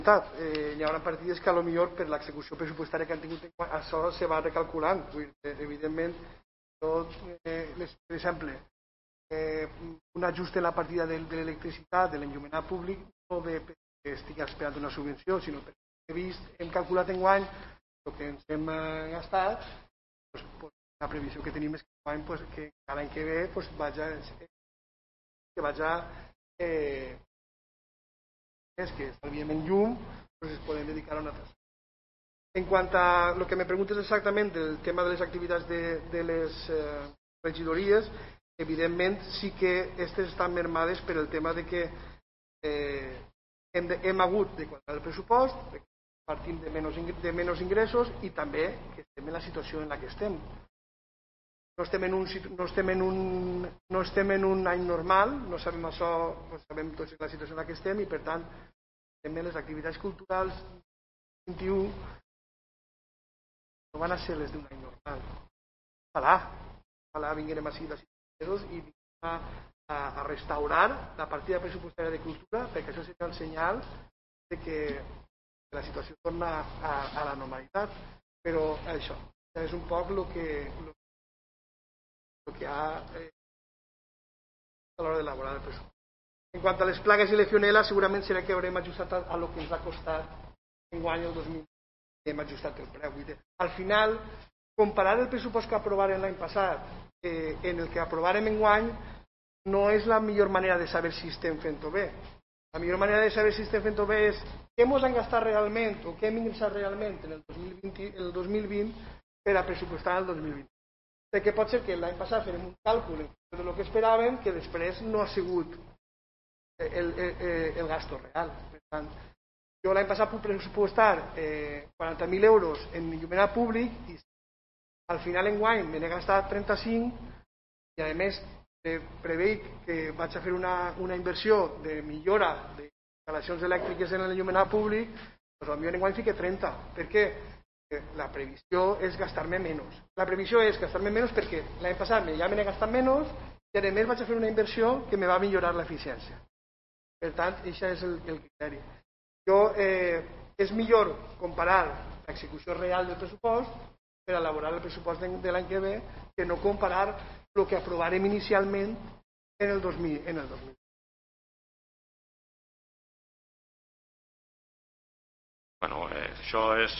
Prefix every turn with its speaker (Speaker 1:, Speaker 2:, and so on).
Speaker 1: hi haurà partides que potser per l'execució pressupostària que han tingut això se va recalculant. Evidentment, per exemple, un ajust en la partida de l'electricitat, de l'enllumenat públic, no ve perquè estic esperant una subvenció, sinó perquè hem calculat enguany el que ens hem gastat, la previsió que tenim és que l'any que ve que estalviem en llum, es poden dedicar a una altra. En quant a lo que me preguntes exactament del tema de les activitats de les regidories, evidentment sí que aquestes estan mermades per el tema de que hem hagut de quadrar el pressupost, partim de menys ingressos i també que estem en la situació en la que estem. No estem en un any normal, no sabem això, sabem tots la situació en la que estem i per tant també les activitats culturals 21 no van a ser les d'un any normal. Ojalà vinguem així de situacions i vinguem a restaurar la partida pressupostària de cultura, perquè això seria el senyal de que la situació torna a la normalitat. Però això és un poc el que hi ha a l'hora d'elaborar el pressupost. En quant a les plagues i legionel·la, segurament serà que haurem ajustat a lo que ens ha costat enguany el 2020. Hem ajustat el preu. Al final, comparar el pressupost que aprovarem l'any passat en el que aprovarem enguany no és la millor manera de saber si estem fent-ho bé. La millor manera de saber si estem fent-ho bé és què ens han gastat realment o què hem ingressat realment en el 2020 per a pressupostar el 2020. Perquè pot ser que l'any passat farem un càlcul del que esperàvem que després no ha sigut el gasto real. Per tant, jo l'any passat puc pressupostar 40.000 euros en il·luminat públic i al final enguany me n'he gastat 35 i a més preveig que vaig a fer una inversió de millora d'instal·lacions elèctriques en l'il·luminat públic, doncs potser enguany fique 30. Per què? La previsió és gastar-me menys. La previsió és gastar-me menys perquè l'any passat ja me n'he gastat menys i a més vaig a fer una inversió que me va millorar l'eficiència. Per tant, això és el criteri. És millor comparar l'execució real del pressupost per elaborar el pressupost de l'any que ve que no comparar el que aprovarem inicialment en el 2000.
Speaker 2: Bueno, això és